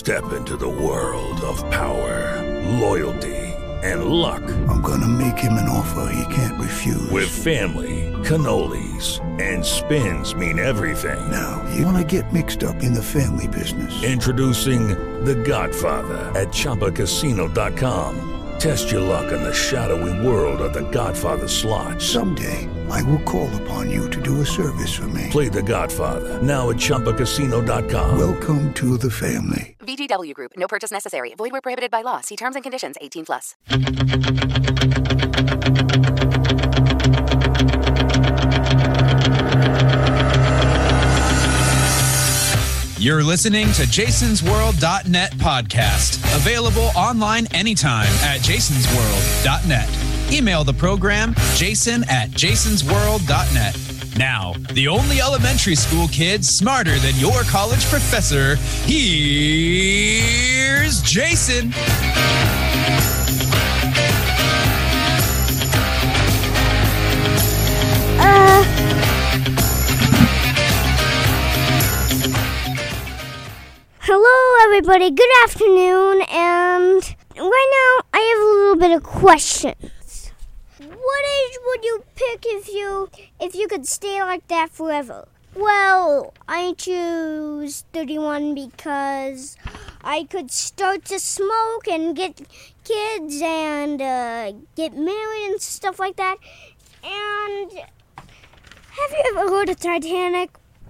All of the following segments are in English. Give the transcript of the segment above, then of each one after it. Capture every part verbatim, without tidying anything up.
Step into the world of power, loyalty, and luck. I'm gonna make him an offer he can't refuse. With family, cannolis, and spins mean everything. Now, you wanna get mixed up in the family business. Introducing The Godfather at Chumba Casino dot com. Test your luck in the shadowy world of The Godfather slot. Someday, I will call upon you to do a service for me. Play The Godfather, now at Chumba Casino dot com. Welcome to the family. V G W Group. No purchase necessary. Void where prohibited by law. See terms and conditions. eighteen plus. You're listening to jasons world dot net podcast. Available online anytime at jasons world dot net. Email the program, jason at jasons world dot net. Now, the only elementary school kid smarter than your college professor, here's Jason. Uh... Hello, everybody. Good afternoon. And right now, I have a little bit of questions. What age would you pick if you if you could stay like that forever? Well, I choose thirty-one because I could start to smoke and get kids and uh, get married and stuff like that. And have you ever heard of Titanic?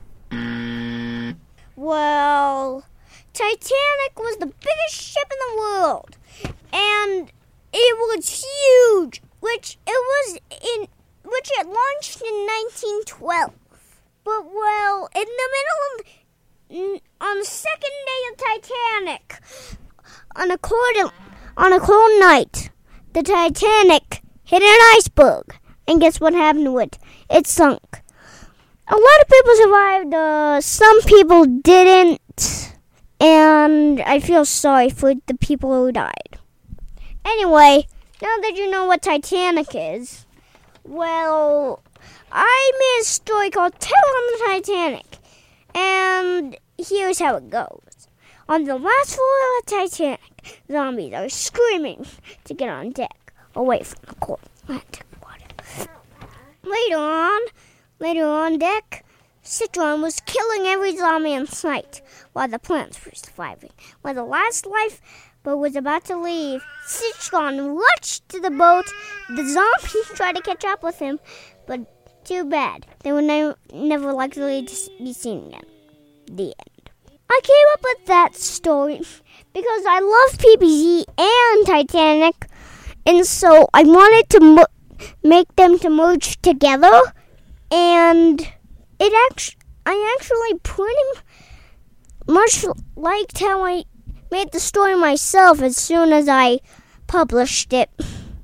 Well, Titanic was the biggest ship in the world, and it was huge, which it was in, which it launched in nineteen twelve. But well, in the middle of, on the second day of Titanic, on a cold, on a cold night, the Titanic hit an iceberg, and guess what happened to it? It sunk. A lot of people survived, uh, some people didn't, and I feel sorry for the people who died. Anyway, now that you know what Titanic is, well, I made a story called Tale on the Titanic, and here's how it goes. On the last floor of the Titanic, zombies are screaming to get on deck, away from the cold Atlantic water. Later on, Later on deck, Citron was killing every zombie in sight, while the plants were surviving. When the last lifeboat was about to leave, Citron rushed to the boat. The zombies tried to catch up with him, but too bad. They were ne- never likely to be seen again. The end. I came up with that story because I love P P Z and Titanic, and so I wanted to mo- make them to merge together. And it actually, I actually pretty much liked how I made the story myself as soon as I published it.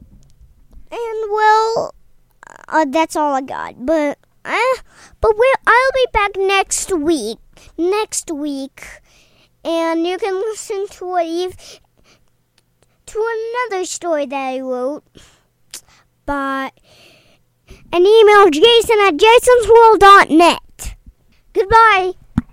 And well, uh, that's all I got. But uh, but we'll, I'll be back next week. Next week, and you can listen to a to another story that I wrote. But. And email Jason at jasons world dot net. Goodbye.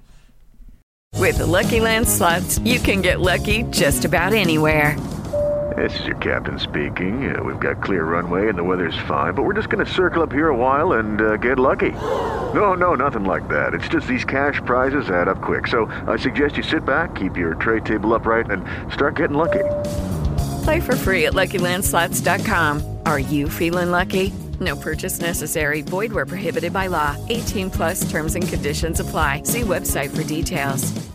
With the Lucky Land Slots, you can get lucky just about anywhere. This is your captain speaking. Uh, we've got clear runway and the weather's fine, but we're just going to circle up here a while and uh, get lucky. No, no, nothing like that. It's just these cash prizes add up quick. So I suggest you sit back, keep your tray table upright, and start getting lucky. Play for free at lucky land slots dot com. Are you feeling lucky? No purchase necessary. Void where prohibited by law. eighteen plus terms and conditions apply. See website for details.